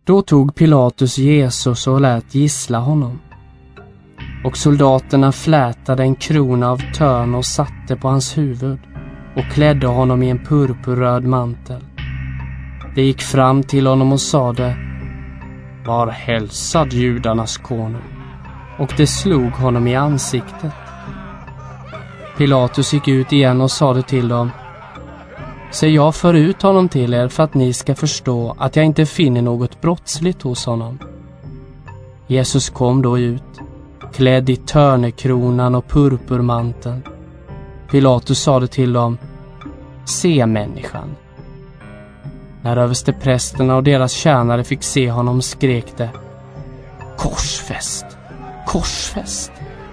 Då tog Pilatus Jesus och lät gissla honom. Och soldaterna flätade en krona av törn och satte på hans huvud och klädde honom i en purpurröd mantel. De gick fram till honom och sade: "Var hälsad, judarnas konung." Och det slog honom i ansiktet. Pilatus gick ut igen och sade till dem: "Så jag för ut honom till er för att ni ska förstå att jag inte finner något brottsligt hos honom." Jesus kom då ut, klädd i törnekronan och purpurmanteln. Pilatus sade till dem: "Se människan." När översteprästerna och deras tjänare fick se honom skrek de: "Korsfäst! Korsfäst!"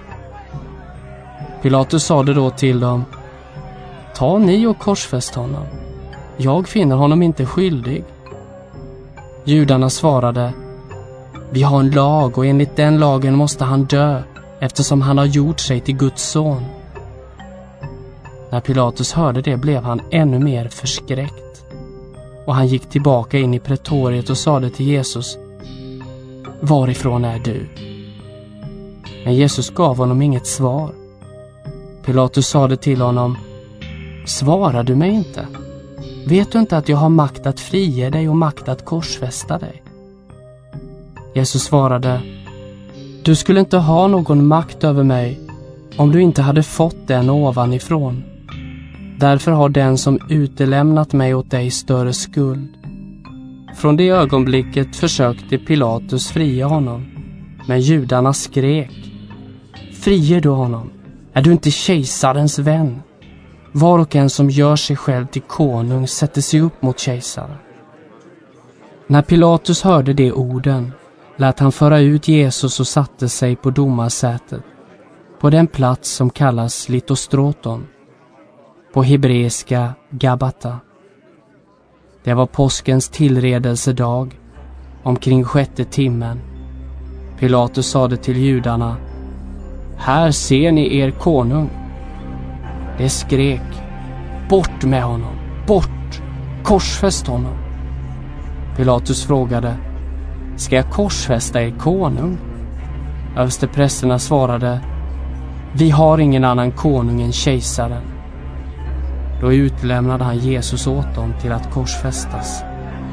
Pilatus sade då till dem: "Ta ni och korsfäst honom. Jag finner honom inte skyldig." Judarna svarade: "Vi har en lag och enligt den lagen måste han dö, eftersom han har gjort sig till Guds son." När Pilatus hörde det blev han ännu mer förskräckt. Och han gick tillbaka in i pretoriet och sade till Jesus: "Varifrån är du?" Men Jesus gav honom inget svar. Pilatus sade till honom: "Svarar du mig inte? Vet du inte att jag har makt att frige dig och makt att korsfästa dig?" Jesus svarade: "Du skulle inte ha någon makt över mig om du inte hade fått den ovanifrån. Därför har den som utelämnat mig åt dig större skuld." Från det ögonblicket försökte Pilatus fria honom, men judarna skrek: "Friger du honom? Är du inte kejsarens vän? Var och en som gör sig själv till konung sätter sig upp mot kejsaren." När Pilatus hörde de orden lät han föra ut Jesus och satte sig på domarsätet, på den plats som kallas Litostroton, på hebreiska Gabata. Det var påskens tillredelsedag, omkring 6:e timmen. Pilatus sade till judarna: "Här ser ni er konung." De skrek: "Bort med honom! Bort! Korsfäst honom!" Pilatus frågade: "Ska jag korsfästa er konung?" Översteprästerna svarade: "Vi har ingen annan konung än kejsaren." Då utlämnade han Jesus åt dem till att korsfästas.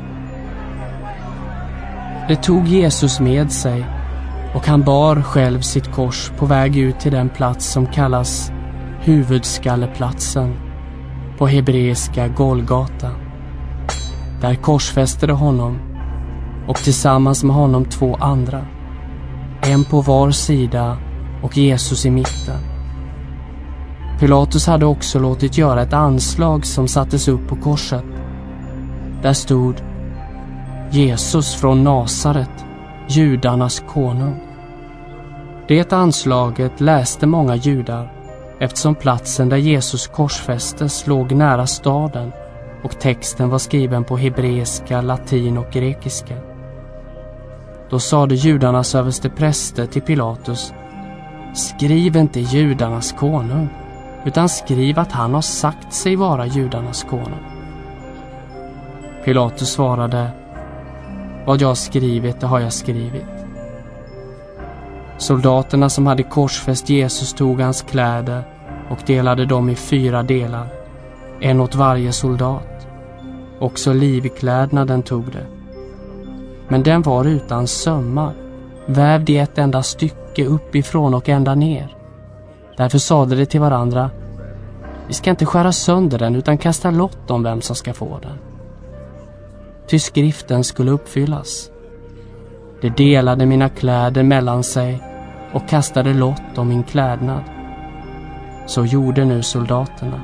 Det tog Jesus med sig, och han bar själv sitt kors på väg ut till den plats som kallas huvudskalleplatsen, på hebreiska Golgata. Där korsfäste de honom, och tillsammans med honom 2 andra, en på var sida och Jesus i mitten. Pilatus hade också låtit göra ett anslag som sattes upp på korset. Där stod: "Jesus från Nasaret, judarnas konung." Det anslaget läste många judar, eftersom platsen där Jesus korsfästes låg nära staden och texten var skriven på hebreiska, latin och grekiska. Då sade judarnas överstepräster till Pilatus: "Skriv inte judarnas konung, utan skriv att han har sagt sig vara judarnas konung." Pilatus svarade: "Vad jag har skrivit, det har jag skrivit." Soldaterna som hade korsfäst Jesus tog hans kläder och delade dem i 4 delar, en åt varje soldat. Också livklädnaden tog det. Men den var utan sömmar, vävd i ett enda stycke uppifrån och ända ner. Därför sade de till varandra: "Vi ska inte skära sönder den utan kasta lott om vem som ska få den." Ty skriften skulle uppfyllas: "De delade mina kläder mellan sig och kastade lott om min klädnad." Så gjorde nu soldaterna.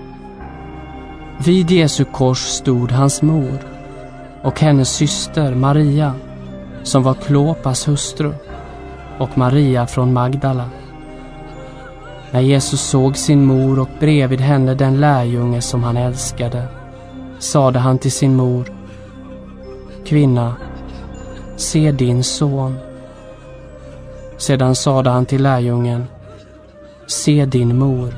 Vid Jesu kors stod hans mor och hennes syster Maria, som var Klopas hustru, och Maria från Magdala. När Jesus såg sin mor och bredvid henne den lärjunge som han älskade, sade han till sin mor: "Kvinna, se din son." Sedan sade han till lärjungen: "Se din mor."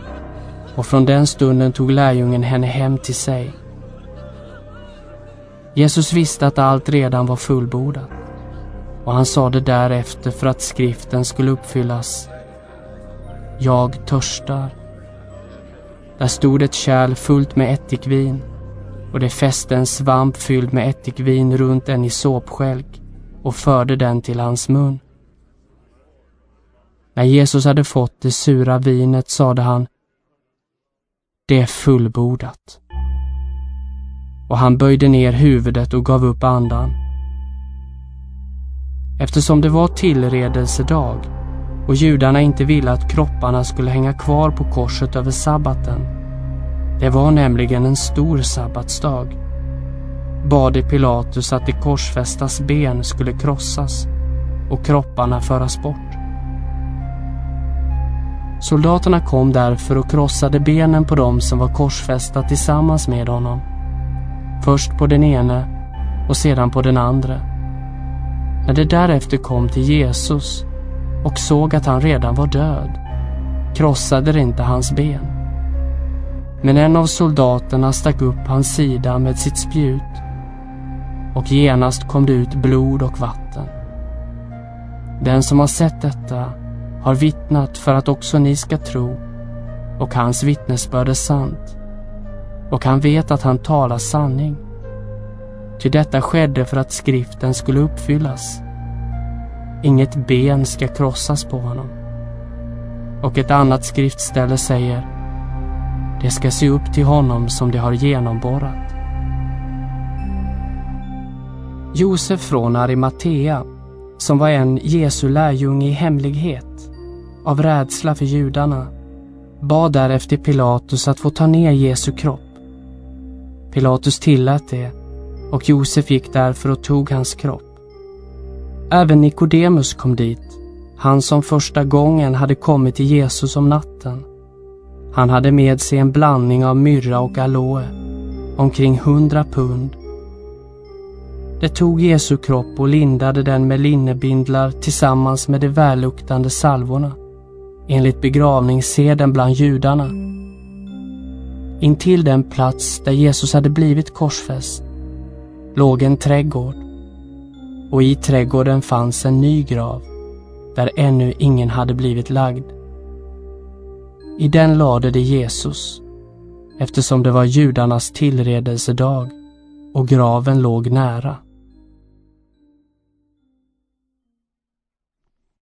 Och från den stunden tog lärjungen henne hem till sig. Jesus visste att allt redan var fullbordat, och han sa det därefter för att skriften skulle uppfyllas: Jag törstar. Där stod ett kärl fullt med ättikvin, och det fäste en svamp fylld med ättikvin runt en isopskälk och förde den till hans mun. När Jesus hade fått det sura vinet sade han: Det är fullbordat. Och han böjde ner huvudet och gav upp andan. Eftersom det var tillredelsedag och judarna inte ville att kropparna skulle hänga kvar på korset över sabbaten, det var nämligen en stor sabbatsdag, bad Pilatus att de korsfästas ben skulle krossas och kropparna föras bort. Soldaterna kom därför och krossade benen på dem som var korsfästa tillsammans med honom, först på den ene och sedan på den andra. När de därefter kom till Jesus och såg att han redan var död, krossade de inte hans ben. Men en av soldaterna stack upp hans sida med sitt spjut, och genast kom det ut blod och vatten. Den som har sett detta har vittnat för att också ni ska tro, och hans vittnesbörd är sant, och han vet att han talar sanning. Ty detta skedde för att skriften skulle uppfyllas: Inget ben ska krossas på honom. Och ett annat skriftställe säger: Det ska se upp till honom som det har genomborrat. Josef från Arimatea, som var en Jesu lärjunge i hemlighet, av rädsla för judarna, bad därefter Pilatus att få ta ner Jesu kropp. Pilatus tillät det, och Josef gick därför och tog hans kropp. Även Nikodemus kom dit, han som första gången hade kommit till Jesus om natten. Han hade med sig en blandning av myrra och aloe, omkring 100 pund. Det tog Jesu kropp och lindade den med linnebindlar tillsammans med de välluktande salvorna, enligt begravningsseden bland judarna. Intill den plats där Jesus hade blivit korsfäst låg en trädgård, och i trädgården fanns en ny grav, där ännu ingen hade blivit lagd. I den lade de Jesus, eftersom det var judarnas tillredelsedag och graven låg nära.